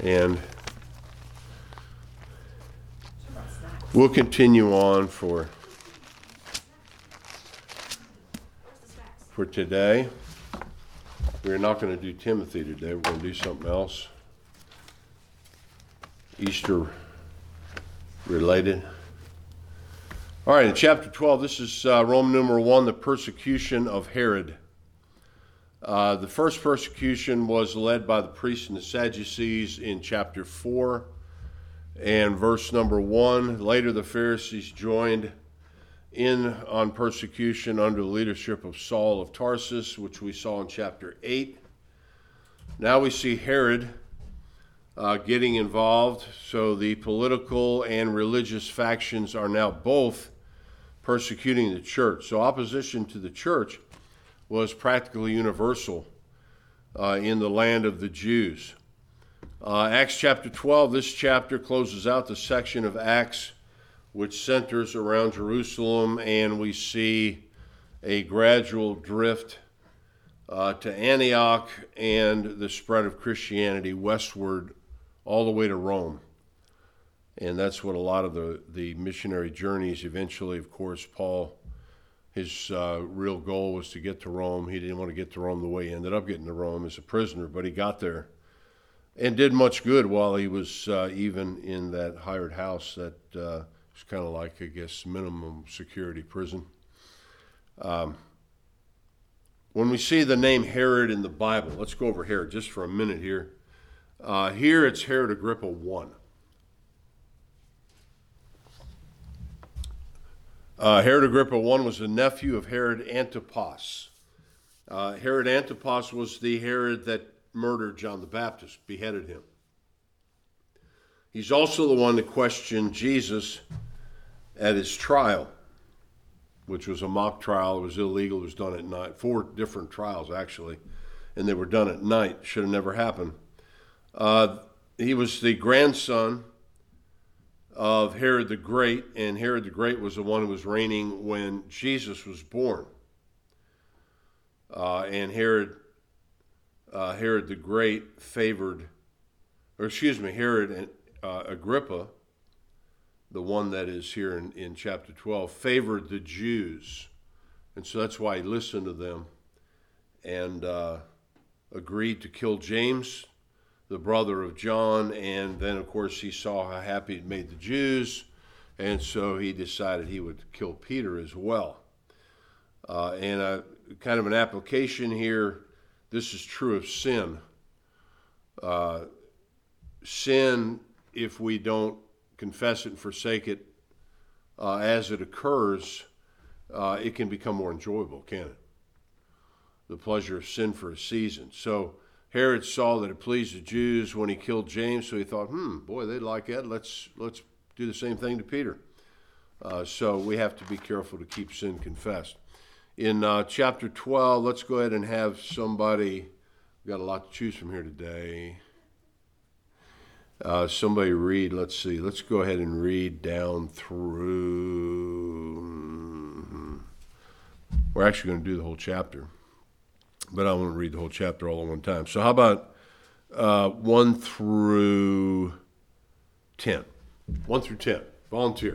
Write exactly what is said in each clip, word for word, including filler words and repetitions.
And we'll continue on for for today. We're not going to do Timothy today. We're going to do something else. Easter related. All right, in chapter twelve, this is uh, Roman numeral one, the persecution of Herod. Uh, the first persecution was led by the priests and the Sadducees in chapter four and verse number one. Later, the Pharisees joined in on persecution under the leadership of Saul of Tarsus, which we saw in chapter eight. Now we see Herod uh, getting involved, so the political and religious factions are now both persecuting the church. So opposition to the church was practically universal uh, in the land of the Jews. Uh, Acts chapter twelve, this chapter closes out the section of Acts which centers around Jerusalem, and we see a gradual drift uh, to Antioch and the spread of Christianity westward all the way to Rome. And that's what a lot of the, the missionary journeys eventually, of course, Paul, his uh, real goal was to get to Rome. He didn't want to get to Rome the way he ended up getting to Rome as a prisoner, but he got there and did much good while he was uh, even in that hired house that uh, was kind of like, I guess, minimum security prison. Um, when we see the name Herod in the Bible, let's go over Herod just for a minute here. Uh, here it's Herod Agrippa the First. Uh, Herod Agrippa the First was the nephew of Herod Antipas. Uh, Herod Antipas was the Herod that murdered John the Baptist, beheaded him. He's also the one that questioned Jesus at his trial, which was a mock trial. It was illegal. It was done at night. Four different trials, actually, and they were done at night. Should have never happened. Uh, he was the grandson of Herod the Great, and Herod the Great was the one who was reigning when Jesus was born. Uh, and Herod, uh, Herod the Great favored, or excuse me, Herod and uh, Agrippa, the one that is here in, in chapter twelve, favored the Jews. And so that's why he listened to them and uh, agreed to kill James, the brother of John, and then, of course, he saw how happy it made the Jews, and so he decided he would kill Peter as well. Uh, and a, kind of an application here, this is true of sin. Uh, sin, if we don't confess it and forsake it uh, as it occurs, uh, it can become more enjoyable, can't it? The pleasure of sin for a season. So Herod saw that it pleased the Jews when he killed James, so he thought, hmm, boy, they'd like that. Let's let's do the same thing to Peter. Uh, so we have to be careful to keep sin confessed. In uh, chapter twelve, let's go ahead and have somebody, we've got a lot to choose from here today. Uh, somebody read, let's see, let's go ahead and read down through, mm-hmm. We're actually going to do the whole chapter, but I won't read the whole chapter all at one time. So how about uh, one through ten? one through ten. Volunteer.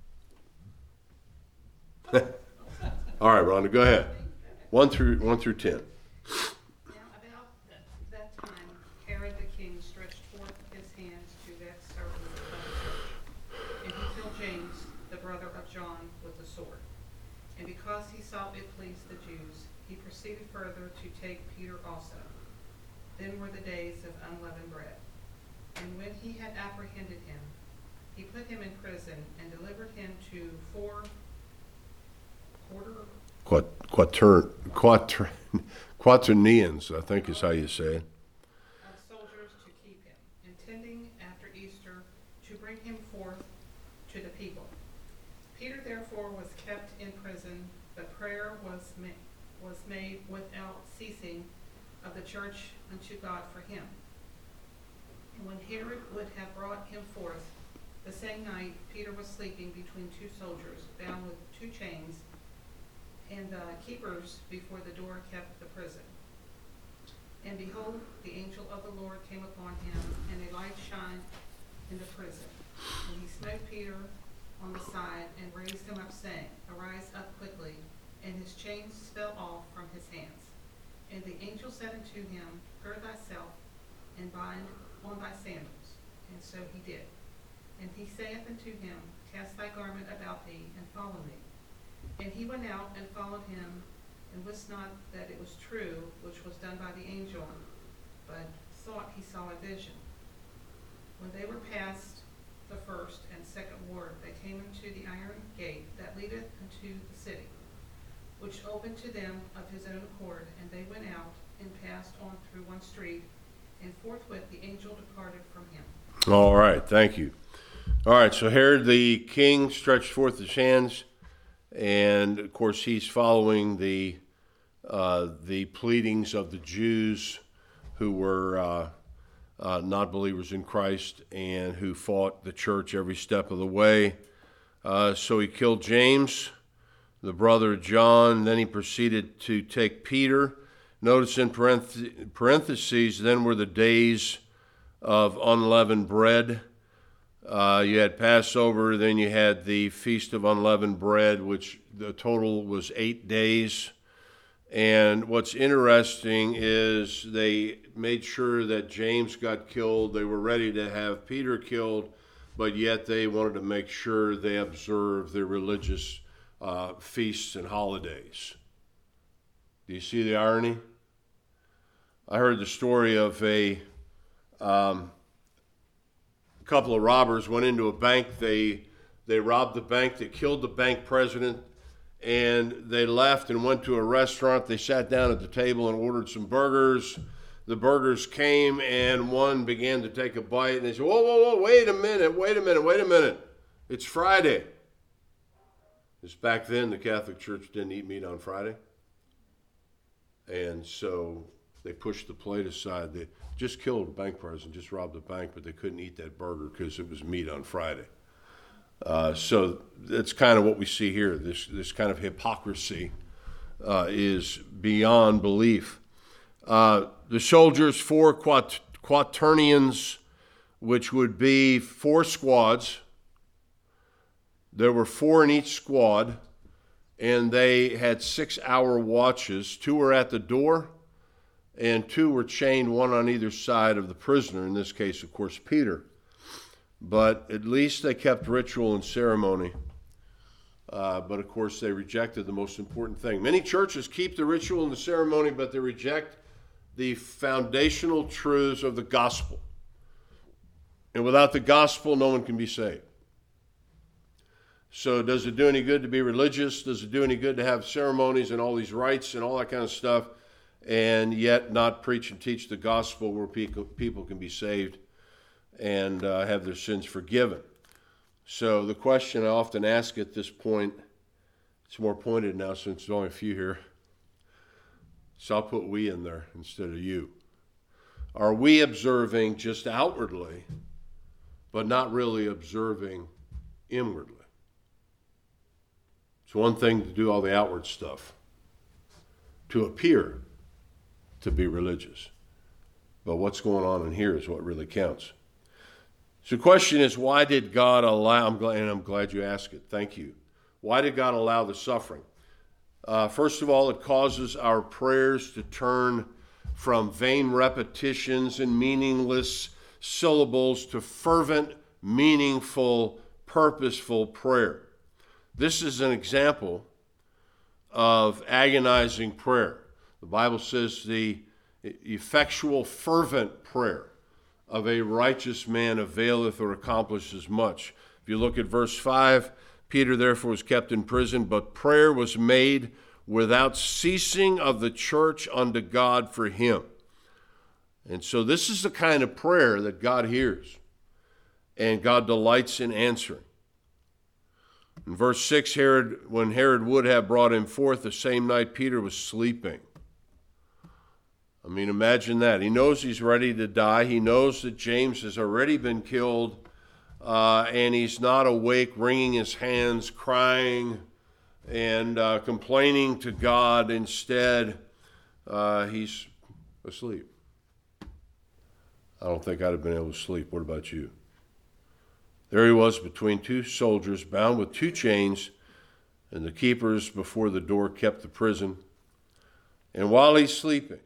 All right, Rhonda, go ahead. one through one through ten. Now about that time, Herod the king stretched forth his hands to vex certain of the church, and he killed James, the brother of John, with the sword. And because he saw it pleased the Jews, he proceeded further to take Peter also. Then were the days of unleavened bread. And when he had apprehended him, he put him in prison and delivered him to four quarter Quat, quater, quater, quaternions, I think is how you say it. of soldiers to keep him, intending after Easter to bring him forth to the people. Peter therefore was kept in prison, but prayer was ma- was made without ceasing of the church unto God for him. And when Herod would have brought him forth, the same night Peter was sleeping between two soldiers, bound with two chains, and uh, keepers before the door kept the prison. And behold, behold, the angel of the Lord came upon him, and a light shined in the prison. And he smote Peter on the side and raised him up, saying, Arise up quickly. And his chains fell off from his hands. And the angel said unto him, Gird thyself, and bind on thy sandals. And so he did. And he saith unto him, Cast thy garment about thee, and follow me. And he went out and followed him, and wist not that it was true which was done by the angel, but thought he saw a vision. When they were past the first and second ward, they came into the iron gate that leadeth unto the city, which opened to them of his own accord, and they went out and passed on through one street, and forthwith the angel departed from him. All right, thank you. All right, so Herod the king stretched forth his hands, and of course he's following the uh, the pleadings of the Jews who were uh, uh, not believers in Christ and who fought the church every step of the way. Uh, so he killed James, the brother of John. Then he proceeded to take Peter. Notice in parentheses, then were the days of unleavened bread. Uh, you had Passover, then you had the Feast of Unleavened Bread, which the total was eight days. And what's interesting is they made sure that James got killed. They were ready to have Peter killed, but yet they wanted to make sure they observed their religious uh, feasts and holidays. Do you see the irony? I heard the story of a um, couple of robbers went into a bank. They they robbed the bank. They killed the bank president, and they left and went to a restaurant. They sat down at the table and ordered some burgers. The burgers came, and one began to take a bite, and they said, whoa, whoa, whoa, wait a minute, wait a minute, wait a minute. It's Friday. Because back then, the Catholic Church didn't eat meat on Friday. And so they pushed the plate aside. They just killed a bank president, just robbed the bank, but they couldn't eat that burger because it was meat on Friday. Uh, so that's kind of what we see here. This this kind of hypocrisy uh, is beyond belief. Uh, the soldiers, four quat- quaternions, which would be four squads. There were four in each squad, and they had six-hour watches. Two were at the door, and two were chained, one on either side of the prisoner, in this case, of course, Peter. But at least they kept ritual and ceremony. Uh, but, of course, they rejected the most important thing. Many churches keep the ritual and the ceremony, but they reject the foundational truths of the gospel. And without the gospel, no one can be saved. So does it do any good to be religious? Does it do any good to have ceremonies and all these rites and all that kind of stuff, and yet not preach and teach the gospel where people, people can be saved and uh, have their sins forgiven? So the question I often ask at this point, it's more pointed now since there's only a few here, so I'll put we in there instead of you. Are we observing just outwardly, but not really observing inwardly? It's one thing to do all the outward stuff, to appear to be religious. But what's going on in here is what really counts. So the question is, why did God allow, I'm glad, and I'm glad you asked it, thank you. Why did God allow the suffering? Uh, first of all, it causes our prayers to turn from vain repetitions and meaningless syllables to fervent, meaningful, purposeful prayer. This is an example of agonizing prayer. The Bible says the effectual, fervent prayer of a righteous man availeth or accomplishes much. If you look at verse five, Peter therefore was kept in prison, but prayer was made without ceasing of the church unto God for him. And so this is the kind of prayer that God hears and God delights in answering. In verse six, Herod, when Herod would have brought him forth, the same night Peter was sleeping. I mean, imagine that. He knows he's ready to die. He knows that James has already been killed, uh, and he's not awake, wringing his hands, crying, and uh, complaining to God. Instead, uh, he's asleep. I don't think I'd have been able to sleep. What about you? There he was between two soldiers, bound with two chains, and the keepers before the door kept the prison. And while he's sleeping,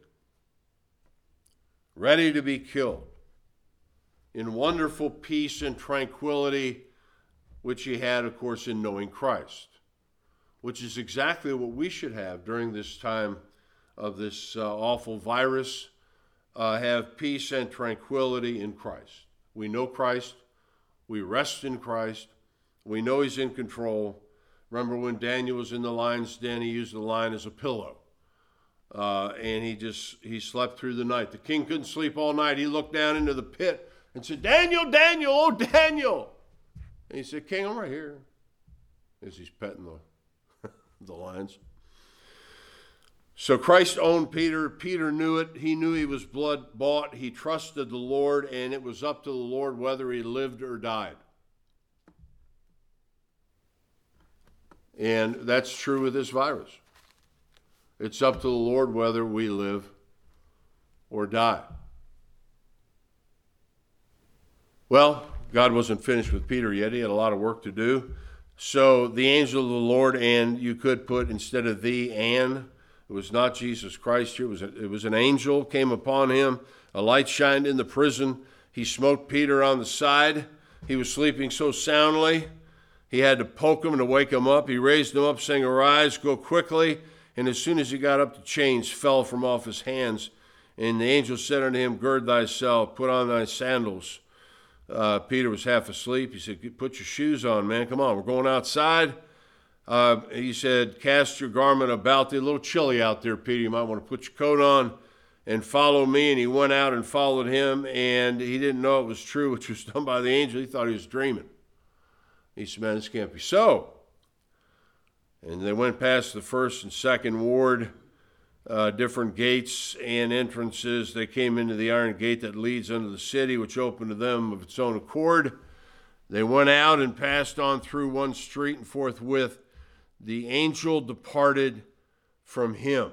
ready to be killed, in wonderful peace and tranquility, which he had, of course, in knowing Christ, which is exactly what we should have during this time of this uh, awful virus, uh, have peace and tranquility in Christ. We know Christ. We rest in Christ. We know he's in control. Remember when Daniel was in the lion's den, he used the lion as a pillow. Uh, and he just, he slept through the night. The king couldn't sleep all night. He looked down into the pit and said, Daniel, Daniel, oh, Daniel. And he said, King, I'm right here. As he's petting the, the lions. So Christ owned Peter. Peter knew it. He knew he was blood bought. He trusted the Lord, and it was up to the Lord whether he lived or died. And that's true with this virus. It's up to the Lord whether we live or die. Well, God wasn't finished with Peter yet. He had a lot of work to do. So the angel of the Lord, and you could put instead of the and, it was not Jesus Christ here. It was, a, it was an angel came upon him. A light shined in the prison. He smote Peter on the side. He was sleeping so soundly, he had to poke him to wake him up. He raised him up, saying, Arise, go quickly. And as soon as he got up, the chains fell from off his hands. And the angel said unto him, Gird thyself, put on thy sandals. Uh, Peter was half asleep. He said, Put your shoes on, man. Come on, we're going outside. Uh, he said, Cast your garment about thee. A little chilly out there, Peter. You might want to put your coat on and follow me. And he went out and followed him, and he didn't know it was true, which was done by the angel. He thought he was dreaming. He said, Man, this can't be so. And they went past the first and second ward, uh, different gates and entrances. They came into the iron gate that leads unto the city, which opened to them of its own accord. They went out and passed on through one street, and forthwith the angel departed from him.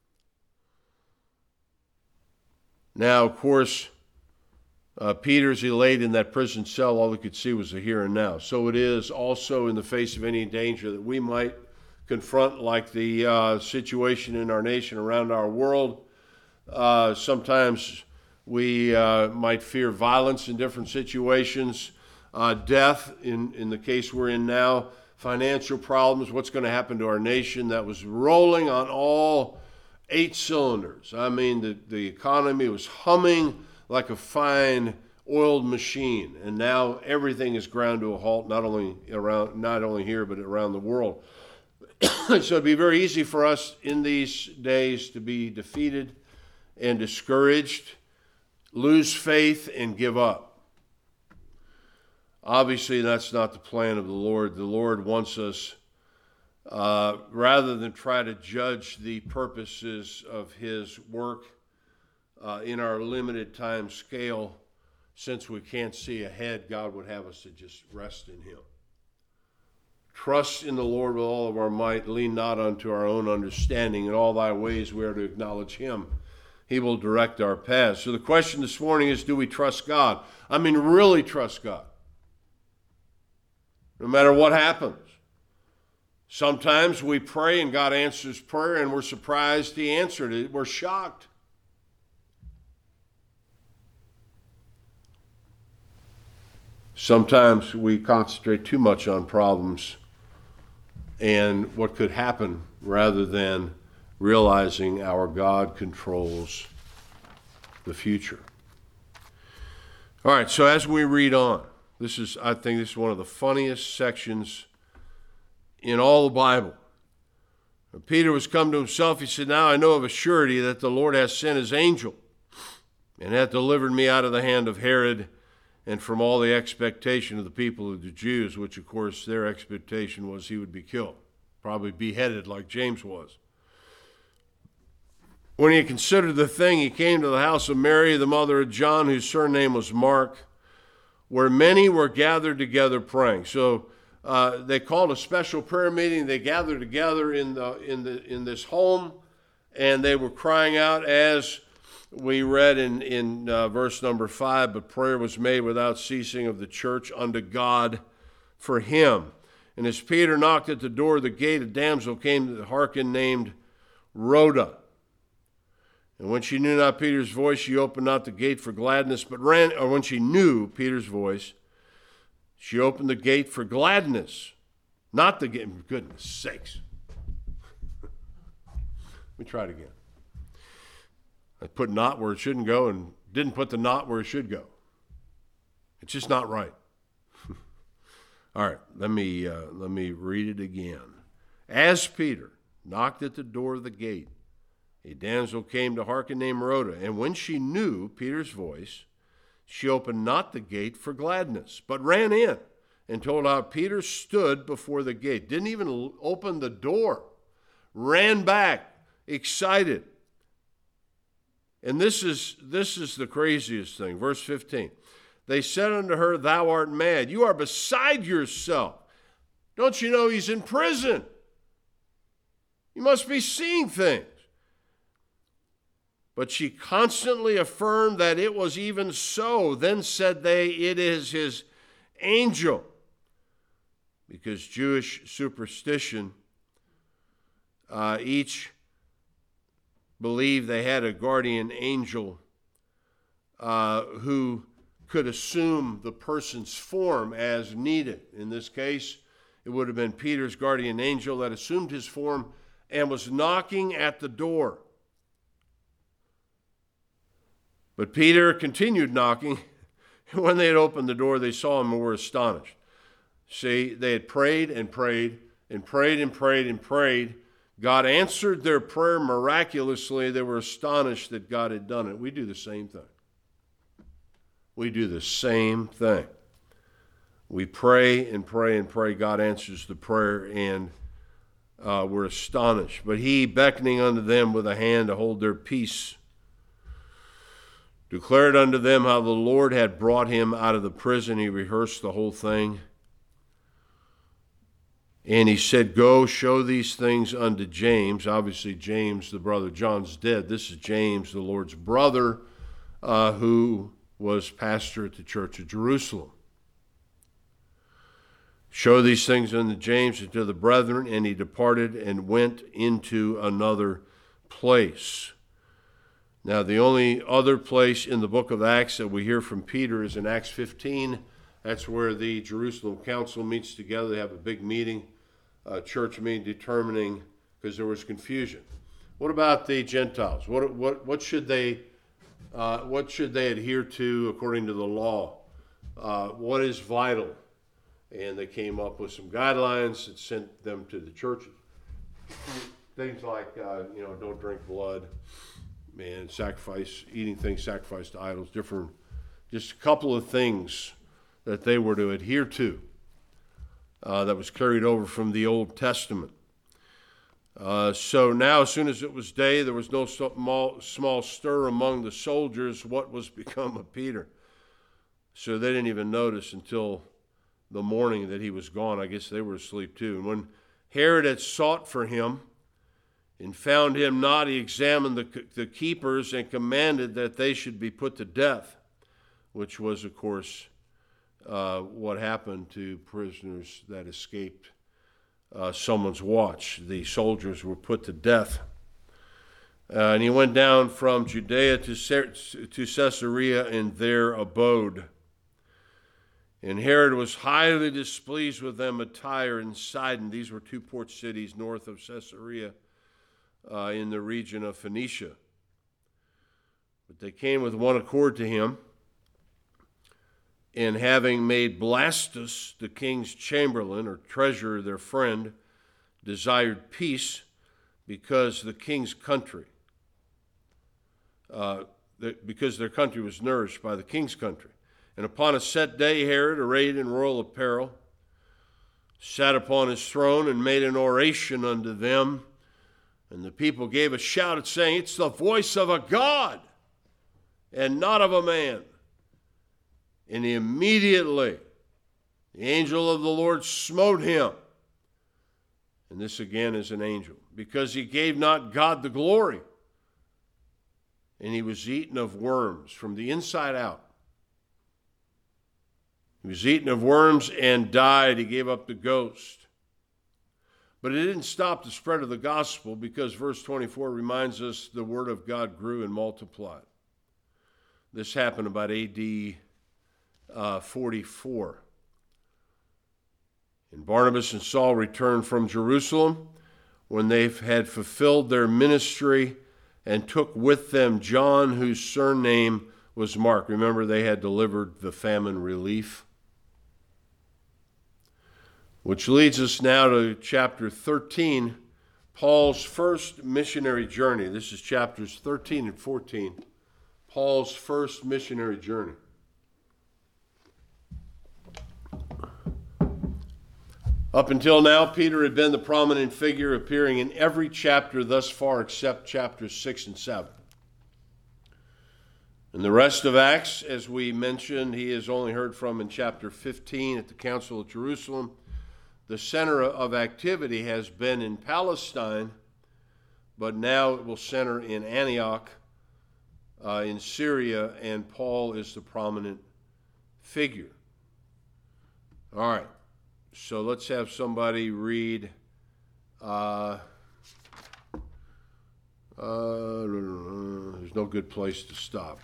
Now, of course, uh, Peter's he laid in that prison cell. All he could see was the here and now. So it is also in the face of any danger that we might confront, like the uh, situation in our nation, around our world. Uh, sometimes we uh, might fear violence in different situations, uh, death in, in the case we're in now, financial problems, what's going to happen to our nation that was rolling on all eight cylinders. I mean, the, the economy was humming like a fine oiled machine, and now everything is ground to a halt, not only around, not only here, but around the world. So it'd be very easy for us in these days to be defeated and discouraged, lose faith, and give up. Obviously, that's not the plan of the Lord. The Lord wants us, uh, rather than try to judge the purposes of his work uh, in our limited time scale, since we can't see ahead, God would have us to just rest in him. Trust in the Lord with all of our might. Lean not unto our own understanding. In all thy ways we are to acknowledge him. He will direct our paths. So the question this morning is, do we trust God? I mean, really trust God? No matter what happens. Sometimes we pray and God answers prayer and we're surprised he answered it. We're shocked. Sometimes we concentrate too much on problems and what could happen rather than realizing our God controls the future. All right, so as we read on, this is, I think this is one of the funniest sections in all the Bible. When Peter was come to himself, he said, Now I know of a surety that the Lord hath sent his angel and hath delivered me out of the hand of Herod and from all the expectation of the people of the Jews, which of course their expectation was he would be killed, probably beheaded like James was. When he had considered the thing, he came to the house of Mary, the mother of John, whose surname was Mark, where many were gathered together praying. So uh, they called a special prayer meeting. They gathered together in the in the in this home, and they were crying out as we read in, in uh, verse number five, but prayer was made without ceasing of the church unto God for him. And as Peter knocked at the door of the gate, a damsel came to hearken named Rhoda. And when she knew not Peter's voice, she opened not the gate for gladness, but ran, or when she knew Peter's voice, she opened the gate for gladness. Not the gate, goodness sakes. Let me try it again. I put not where it shouldn't go and didn't put the not where it should go. It's just not right. All right, let me, uh, let me read it again. As Peter knocked at the door of the gate, a damsel came to hearken named Rhoda, and when she knew Peter's voice, she opened not the gate for gladness, but ran in and told how Peter stood before the gate. Didn't even open the door. Ran back, excited. And this is, this is the craziest thing. Verse fifteen. They said unto her, thou art mad. You are beside yourself. Don't you know he's in prison? You must be seeing things. But she constantly affirmed that it was even so. Then said they, it is his angel. Because Jewish superstition, uh, each believed they had a guardian angel uh, who could assume the person's form as needed. In this case, it would have been Peter's guardian angel that assumed his form and was knocking at the door. But Peter continued knocking, and when they had opened the door, they saw him and were astonished. See, they had prayed and prayed and prayed and prayed and prayed. God answered their prayer miraculously. They were astonished that God had done it. We do the same thing. We do the same thing. We pray and pray and pray. God answers the prayer, and uh, we're astonished. But he, beckoning unto them with a hand to hold their peace, declared unto them how the Lord had brought him out of the prison. He rehearsed the whole thing. And he said, go show these things unto James. Obviously, James, the brother, John's dead. This is James, the Lord's brother, uh, who was pastor at the church of Jerusalem. Show these things unto James and to the brethren, and he departed and went into another place. Now, the only other place in the book of Acts that we hear from Peter is in Acts fifteen. That's where the Jerusalem council meets together. They have a big meeting, a church meeting, determining, because there was confusion. What about the Gentiles? What what what should they uh, what should they adhere to according to the law? Uh, what is vital? And they came up with some guidelines that sent them to the churches. Things like uh, you know, don't drink blood, man, sacrifice, eating things sacrificed to idols, different, just a couple of things that they were to adhere to uh, that was carried over from the Old Testament. Uh, so now, as soon as it was day, there was no small, small stir among the soldiers what was become of Peter. So they didn't even notice until the morning that he was gone. I guess they were asleep too. And when Herod had sought for him and found him not, he examined the, the keepers and commanded that they should be put to death, which was, of course, uh, what happened to prisoners that escaped uh, someone's watch. The soldiers were put to death. Uh, and he went down from Judea to, to Caesarea and there abode. And Herod was highly displeased with them at Tyre and Sidon. These were two port cities north of Caesarea uh, in the region of Phoenicia. But they came with one accord to him, and having made Blastus the king's chamberlain, or treasurer, their friend, desired peace, because the king's country, uh, the, because their country was nourished by the king's country. And upon a set day, Herod, arrayed in royal apparel, sat upon his throne and made an oration unto them. And the people gave a shout, saying, it's the voice of a God, and not of a man. And immediately the angel of the Lord smote him. And this again is an angel, because he gave not God the glory. and he was eaten of worms from the inside out. He was eaten of worms and died. He gave up the ghost. But it didn't stop the spread of the gospel, because verse twenty-four reminds us the word of God grew and multiplied. This happened about A D uh, forty-four. And Barnabas and Saul returned from Jerusalem when they had fulfilled their ministry, and took with them John, whose surname was Mark. Remember, they had delivered the famine relief. Which leads us now to chapter thirteen, Paul's first missionary journey. This is chapters thirteen and fourteen, Paul's first missionary journey. Up until now, Peter had been the prominent figure, appearing in every chapter thus far except chapters six and seven. In the rest of Acts, as we mentioned, he is only heard from in chapter fifteen at the Council of Jerusalem. The center of activity has been in Palestine, but now it will center in Antioch, uh, in Syria, and Paul is the prominent figure. All right, so let's have somebody read uh, uh, there's no good place to stop.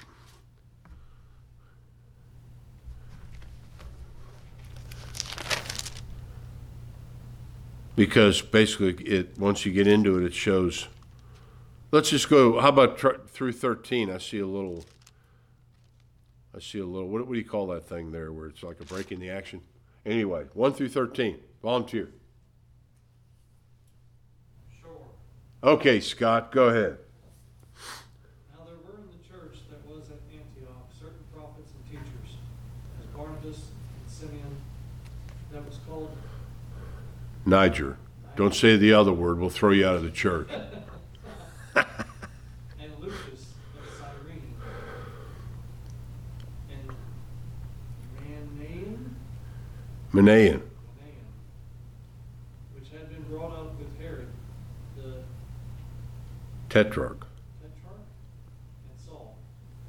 Because basically, it once you get into it, it shows. Let's just go. How about tr- through thirteen? I see a little. I see a little. What, what do you call that thing there, where it's like a break in the action? Anyway, one through thirteen. Volunteer. Sure. Okay, Scott, go ahead. Now there were in the church that was at Antioch certain prophets and teachers, as Barnabas and Simeon, that was called Niger. Don't say the other word. We'll throw you out of the church. and Lucius of Cyrene, and Manaen, Manaen. Manaen, which had been brought up with Herod, the Tetrarch. Tetrarch, and Saul.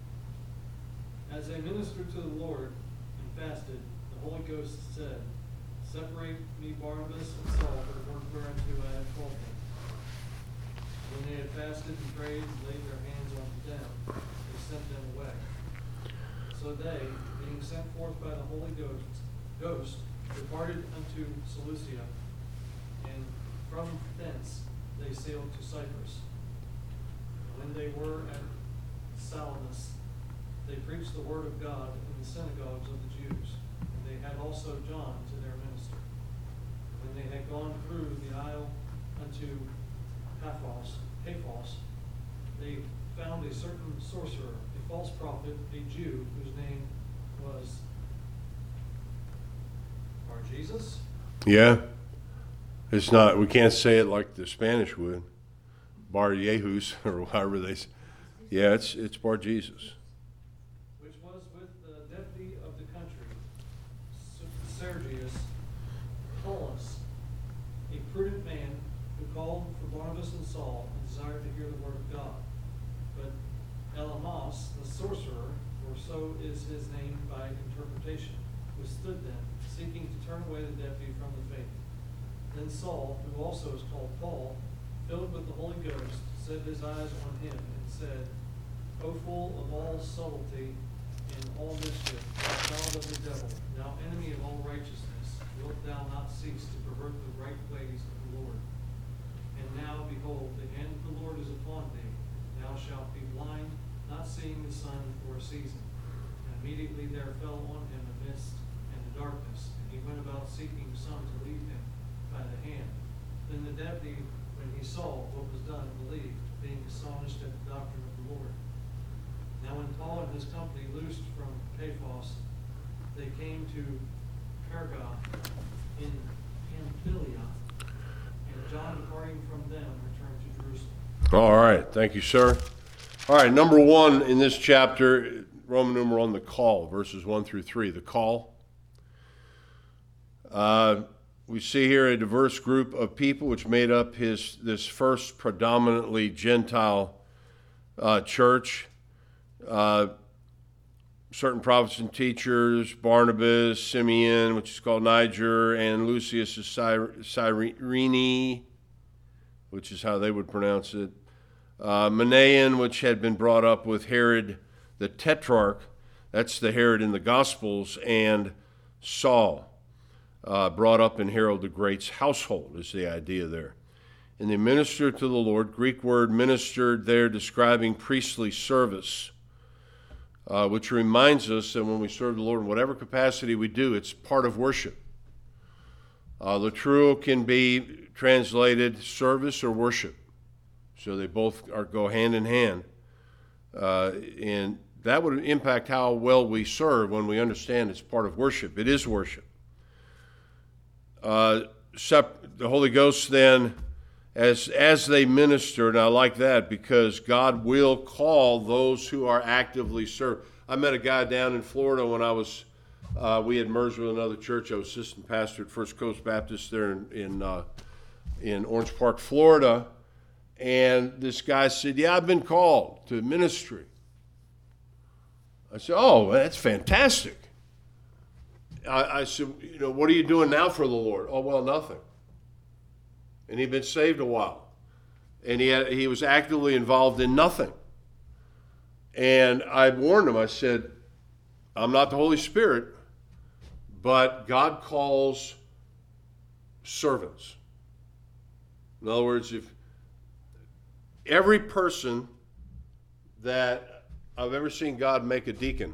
As they ministered to the Lord and fasted, the Holy Ghost said, Separate me Barnabas and Saul for the work whereunto I have called them. When they had fasted and prayed and laid their hands on them, they sent them away. So they, being sent forth by the Holy Ghost, Ghost departed unto Seleucia, and from thence they sailed to Cyprus. And when they were at Salamis, they preached the word of God in the synagogues of the Jews. And they had also John to their minister. When they had gone through the isle unto Paphos, Paphos, they found a certain sorcerer, a false prophet, a Jew, whose name was Bar-Jesus. Yeah. It's not, we can't say it like the Spanish would. Bar Yehus, or however they say. Yeah, it's, it's Bar Jesus. Which was with the deputy of the country, Sergius Paulus, a prudent man who called for Barnabas and Saul and desired to hear the word of God. But Elymas, the sorcerer, for so is his name by interpretation, withstood them, seeking to turn away the deputy from the faith. Then Saul, who also is called Paul, filled with the Holy Ghost, set his eyes on him and said, O full of all subtlety and all mischief, thou child of the devil, thou enemy of all righteousness, wilt thou not cease to pervert the right ways of the Lord? And now, behold, the hand of the Lord is upon thee, thou shalt be blind, not seeing the sun for a season. And immediately there fell on him a mist and a darkness, and he went about seeking some to lead him by the hand. Then the deputy, when he saw what was done, believed, being astonished at the doctrine of the Lord. Now when Paul and his company loosed from Paphos, they came to Perga in Pamphylia, and John, departing from them, returned to Jerusalem. All right. Thank you, sir. All right. Number one in this chapter, Roman numeral on the call, verses one through three, the call. Uh, we see here a diverse group of people which made up his this first predominantly Gentile uh, church. uh, certain prophets and teachers, Barnabas, Simeon, which is called Niger, and Lucius of Cyrene, which is how they would pronounce it. Uh, Manaen, which had been brought up with Herod the Tetrarch, that's the Herod in the Gospels, and Saul, uh, brought up in Herod the Great's household, is the idea there. And they ministered to the Lord. Greek word ministered there describing priestly service, uh, which reminds us that when we serve the Lord in whatever capacity we do, it's part of worship. Uh, latreuo can be translated service or worship. So they both are, go hand in hand. Uh, and that would impact how well we serve when we understand it's part of worship. It is worship. Uh, sep- the Holy Ghost then, as, as they ministered, and I like that because God will call those who are actively served. I met a guy down in Florida when I was, uh, we had merged with another church. I was assistant pastor at First Coast Baptist there in, in, uh, in Orange Park, Florida. And this guy said, yeah, I've been called to ministry. I said, oh, that's fantastic. I, I said, you know, what are you doing now for the Lord? Oh, well, nothing. And he'd been saved a while. And he had, he was actively involved in nothing. And I warned him, I said, I'm not the Holy Spirit, but God calls servants. In other words, if every person that I've ever seen God make a deacon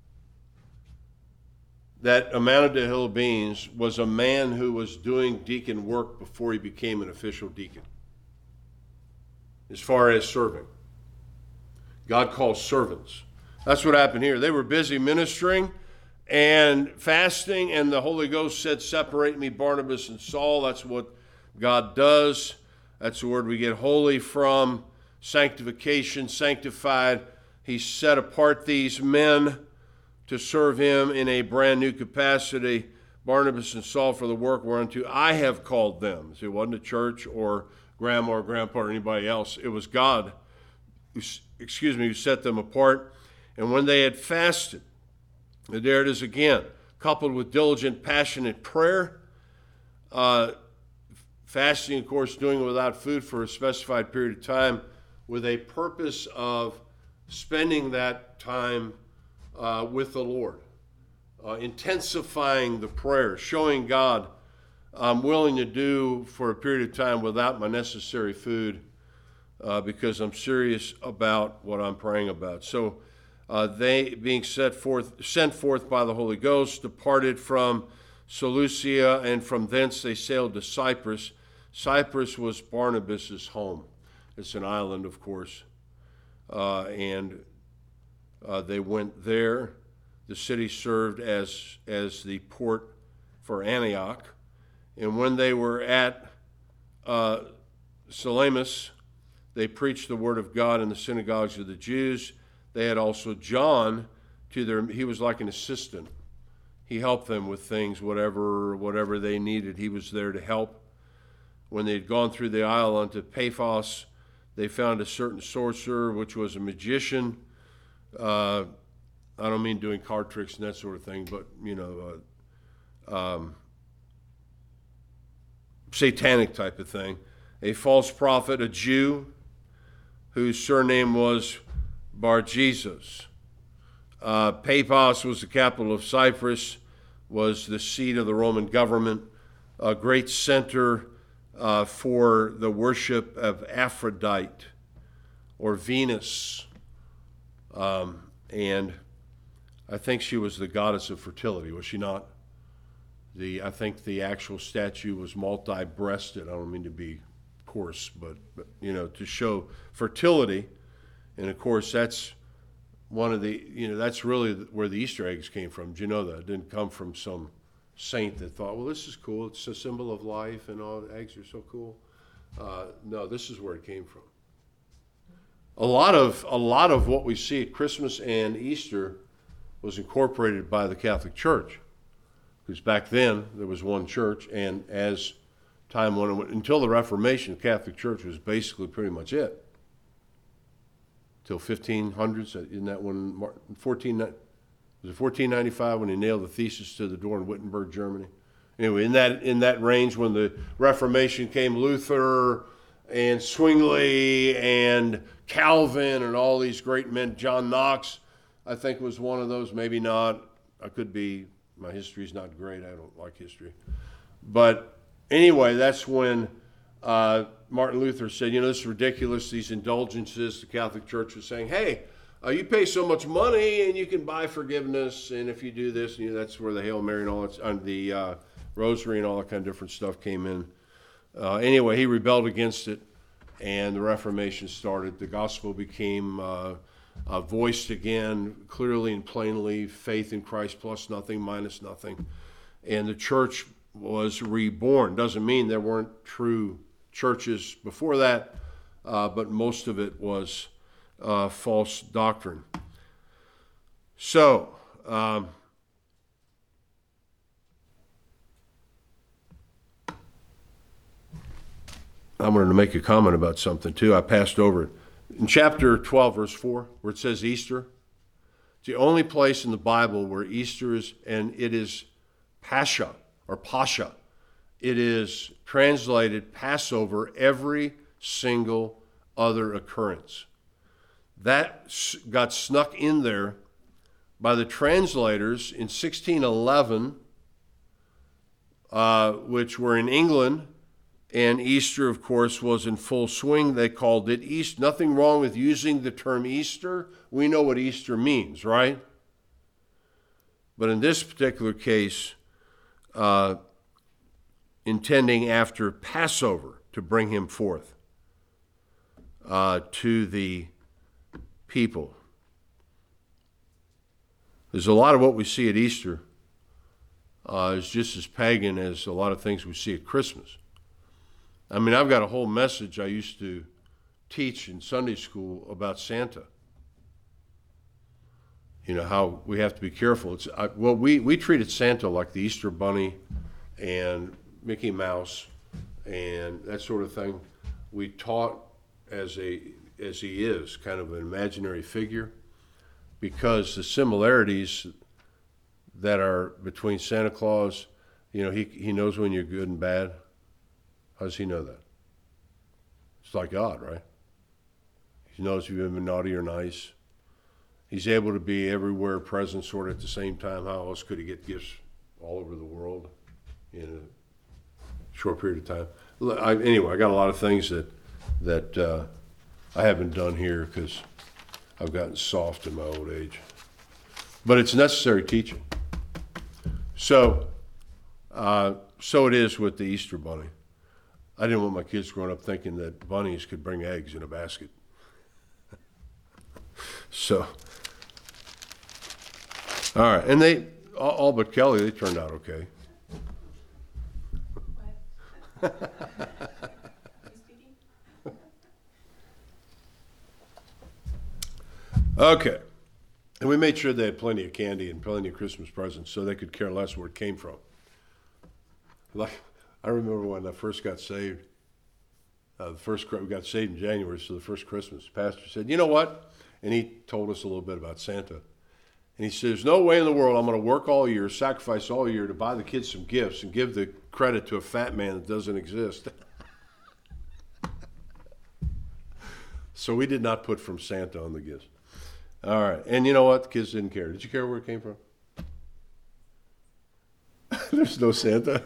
that amounted to hill of beans was a man who was doing deacon work before he became an official deacon, as far as serving. God calls servants. That's what happened here. They were busy ministering and fasting, and the Holy Ghost said, separate me, Barnabas and Saul. That's what God does. That's the word we get holy from, sanctification, sanctified. He set apart these men to serve him in a brand new capacity, Barnabas and Saul, for the work whereunto I have called them. So it wasn't a church or grandma or grandpa or anybody else. It was God, who, excuse me, who set them apart. And when they had fasted, and there it is again, coupled with diligent, passionate prayer, uh, fasting, of course, doing it without food for a specified period of time with a purpose of spending that time uh, with the Lord, uh, intensifying the prayer, showing God I'm willing to do for a period of time without my necessary food uh, because I'm serious about what I'm praying about. So uh, they, being set forth, sent forth by the Holy Ghost, departed from Seleucia, and from thence they sailed to Cyprus. Cyprus was Barnabas' home. It's an island, of course. Uh, and uh, they went there. The city served as, as the port for Antioch. And when they were at uh, Salamis, they preached the word of God in the synagogues of the Jews. They had also John to their, he was like an assistant. He helped them with things, whatever, whatever they needed. He was there to help. When they had gone through the isle unto Paphos, they found a certain sorcerer, which was a magician. Uh, I don't mean doing card tricks and that sort of thing, but, you know, uh, um, satanic type of thing. A false prophet, a Jew, whose surname was Bar-Jesus. Uh, Paphos was the capital of Cyprus, was the seat of the Roman government, a great center uh, for the worship of Aphrodite or Venus. Um, and I think she was the goddess of fertility, was she not? The I think the actual statue was multi-breasted. I don't mean to be coarse, but, but you know, to show fertility. And of course, that's one of the, you know, that's really where the Easter eggs came from. Do you know that? It didn't come from some saint that thought, well, this is cool. It's a symbol of life and all, eggs are so cool. Uh, no, this is where it came from. A lot of a lot of what we see at Christmas and Easter was incorporated by the Catholic Church. Because back then, there was one church, and as time went on, until the Reformation, the Catholic Church was basically pretty much it. till fifteen hundreds. Isn't that when Martin, fourteen, was it fourteen ninety-five when he nailed the thesis to the door in Wittenberg, Germany? Anyway, in that in that range when the Reformation came, Luther and Zwingli and Calvin and all these great men. John Knox, I think, was one of those. Maybe not. I could be. My history's not great. I don't like history. But anyway, that's when uh, Martin Luther said, you know, this is ridiculous, these indulgences. The Catholic Church was saying, hey, uh, you pay so much money and you can buy forgiveness. And if you do this, you know, that's where the Hail Mary and all that, and the uh, Rosary and all that kind of different stuff came in. Uh, anyway, he rebelled against it, and the Reformation started. The gospel became uh, uh, voiced again clearly and plainly, faith in Christ plus nothing, minus nothing. And the church was reborn. Doesn't mean there weren't true churches before that, uh, but most of it was uh, false doctrine. So, um, I wanted to make a comment about something too. I passed over it. In chapter twelve, verse four, where it says Easter, it's the only place in the Bible where Easter is, and it is Pascha or Pascha. It is translated Passover every single other occurrence. That got snuck in there by the translators in sixteen eleven, uh, which were in England. And Easter, of course, was in full swing. They called it Easter. Nothing wrong with using the term Easter. We know what Easter means, right? But in this particular case, uh, intending after Passover to bring him forth uh, to the people. There's a lot of what we see at Easter uh, is just as pagan as a lot of things we see at Christmas. I mean, I've got a whole message I used to teach in Sunday school about Santa. You know, how we have to be careful. It's I, well, we, we treated Santa like the Easter Bunny and Mickey Mouse and that sort of thing. We taught as a as he is, kind of an imaginary figure, because the similarities that are between Santa Claus, you know, he he knows when you're good and bad. How does he know that? It's like God, right? He knows if you've been naughty or nice. He's able to be everywhere present sort of at the same time. How else could he get gifts all over the world in a short period of time? I, anyway, I got a lot of things that that uh, I haven't done here because I've gotten soft in my old age. But it's necessary teaching. So, uh, so it is with the Easter Bunny. I didn't want my kids growing up thinking that bunnies could bring eggs in a basket. So, all right. And they, all, all but Kelly, they turned out okay. Okay. And we made sure they had plenty of candy and plenty of Christmas presents so they could care less where it came from. Like, I remember when I first got saved, uh, the first we got saved in January, so the first Christmas, the pastor said, you know what? And he told us a little bit about Santa. And he said, there's no way in the world I'm going to work all year, sacrifice all year to buy the kids some gifts and give the credit to a fat man that doesn't exist. So we did not put from Santa on the gifts. All right. And you know what? The kids didn't care. Did you care where it came from? There's no Santa.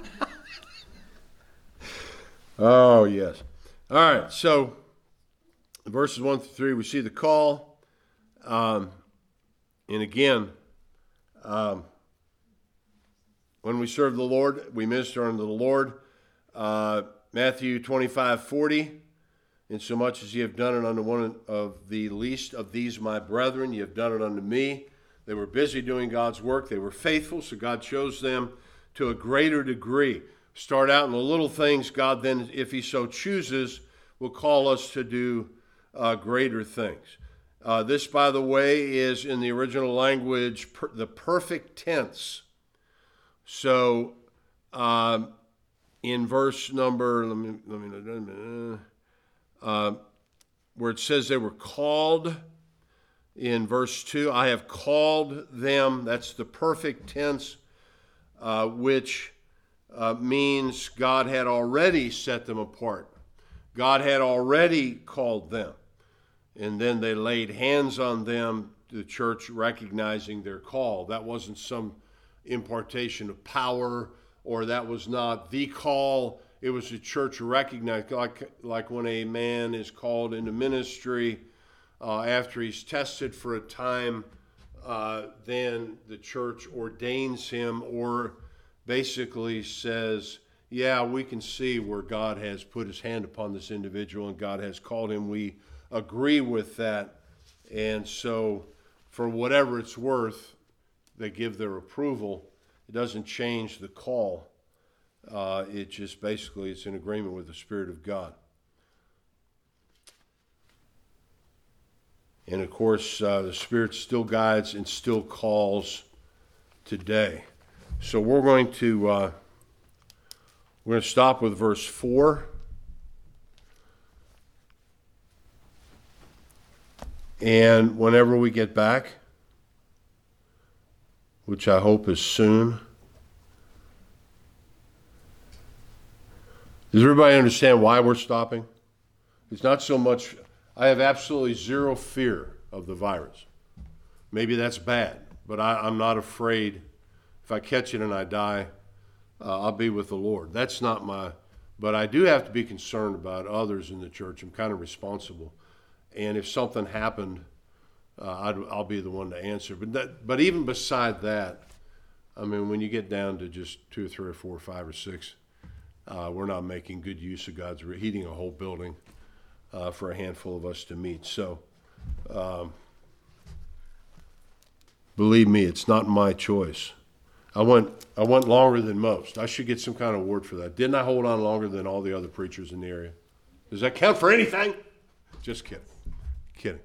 Oh, yes. All right, so verses one through three, we see the call. Um, and again, um, when we serve the Lord, we minister unto the Lord. Uh, Matthew twenty-five forty, insomuch as ye have done it unto one of the least of these my brethren, ye have done it unto me. They were busy doing God's work. They were faithful, so God chose them to a greater degree. Start out in the little things. God then, if he so chooses, will call us to do uh, greater things. Uh, this, by the way, is in the original language per, the perfect tense. So um, in verse number, let me, let me uh, where it says they were called in verse two. I have called them. That's the perfect tense, uh, which uh, means God had already set them apart. God had already called them. And then they laid hands on them, the church recognizing their call. That wasn't some impartation of power, or that was not the call. It was the church recognized, like, like when a man is called into ministry, uh, after he's tested for a time, uh, then the church ordains him, or basically says, yeah, we can see where God has put his hand upon this individual and God has called him. We agree with that. And so for whatever it's worth, they give their approval. It doesn't change the call. Uh, it just basically, it's in agreement with the Spirit of God. And of course, uh, the Spirit still guides and still calls today. So we're going to uh, we're going to stop with verse four. And whenever we get back, which I hope is soon, does everybody understand why we're stopping? It's not so much, I have absolutely zero fear of the virus. Maybe that's bad, but I, I'm not afraid. If I catch it and I die, uh, I'll be with the Lord. That's not my, but I do have to be concerned about others in the church. I'm kind of responsible. And if something happened, uh, I'd, I'll be the one to answer. But that, but even beside that, I mean, when you get down to just two or three or four or five or six, uh, we're not making good use of God's heating a whole building uh, for a handful of us to meet. So, um, believe me, it's not my choice. I went I went longer than most. I should get some kind of award for that. Didn't I hold on longer than all the other preachers in the area? Does that count for anything? Just kidding. Kidding.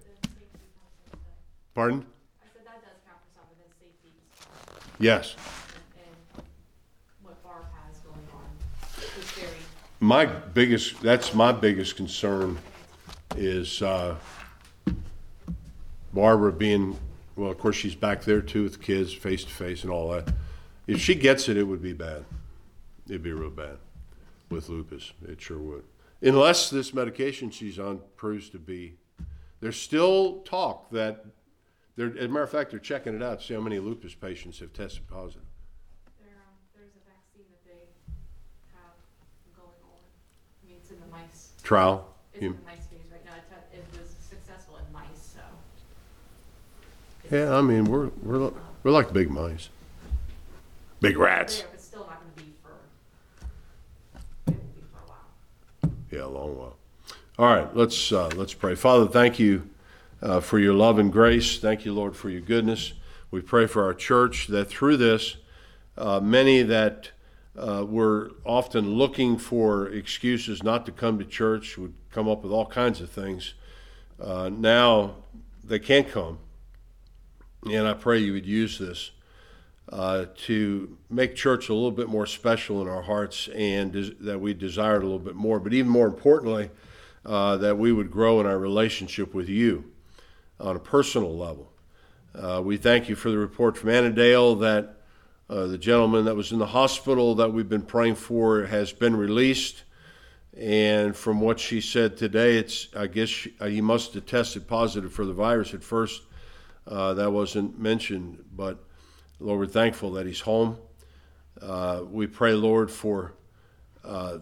Pardon? I said that does count for some of the safety. Yes. And, and what Barb has going on is very. My biggest, that's my biggest concern is uh, Barbara being, well, of course she's back there too with the kids, face to face and all that. If she gets it, it would be bad. It'd be real bad with lupus. It sure would. Unless this medication she's on proves to be, there's still talk that, they're, as a matter of fact, they're checking it out to see how many lupus patients have tested positive. There, um, there's a vaccine that they have going on. I mean, it's in the mice. Trial? It's in the mice phase right now. It, te- it was successful in mice, so. Yeah, I mean, we're, we're, we're like big mice. Big rats. Yeah, but still not going to be for, it will be for a while. Yeah, a long while. All right, let's uh, let's pray. Father, thank you uh, for your love and grace. Thank you, Lord, for your goodness. We pray for our church that through this, uh, many that uh, were often looking for excuses not to come to church would come up with all kinds of things. Uh, now they can't come, and I pray you would use this uh, to make church a little bit more special in our hearts, and des- that we desire it a little bit more. But even more importantly, Uh, that we would grow in our relationship with you on a personal level. Uh, we thank you for the report from Annandale that uh, the gentleman that was in the hospital that we've been praying for has been released. And from what she said today, it's I guess she, uh, he must have tested positive for the virus at first. Uh, that wasn't mentioned, but Lord, we're thankful that he's home. Uh, we pray, Lord, for uh,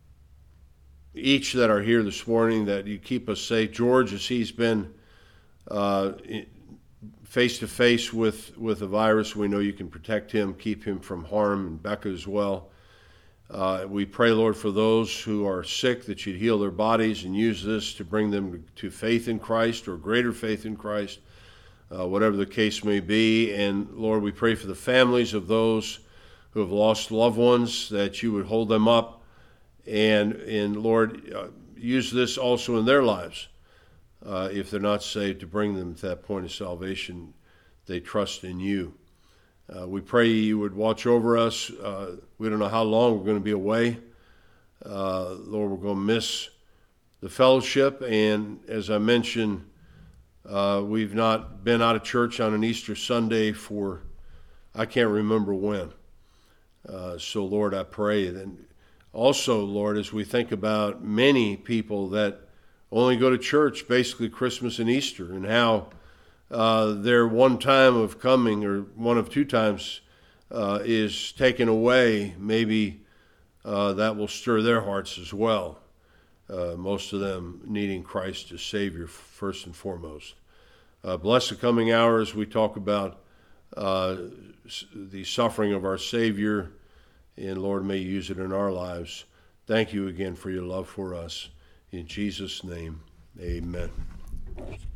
each that are here this morning, that you keep us safe. George, as he's been uh, face-to-face with, with the virus, we know you can protect him, keep him from harm, and Becca as well. Uh, we pray, Lord, for those who are sick, that you'd heal their bodies and use this to bring them to faith in Christ or greater faith in Christ, uh, whatever the case may be. And Lord, we pray for the families of those who have lost loved ones, that you would hold them up. And, and Lord, uh, use this also in their lives. Uh, if they're not saved, to bring them to that point of salvation, they trust in you. Uh, we pray you would watch over us. Uh, we don't know how long we're going to be away. Uh, Lord, we're going to miss the fellowship. And as I mentioned, uh, we've not been out of church on an Easter Sunday for, I can't remember when. Uh, so, Lord, I pray that also, Lord, as we think about many people that only go to church basically Christmas and Easter, and how uh, their one time of coming, or one of two times, uh, is taken away, maybe uh, that will stir their hearts as well. Uh, most of them needing Christ as Savior first and foremost. Uh, bless the coming hours. We talk about uh, the suffering of our Savior, and Lord, may you use it in our lives. Thank you again for your love for us. In Jesus' name, amen.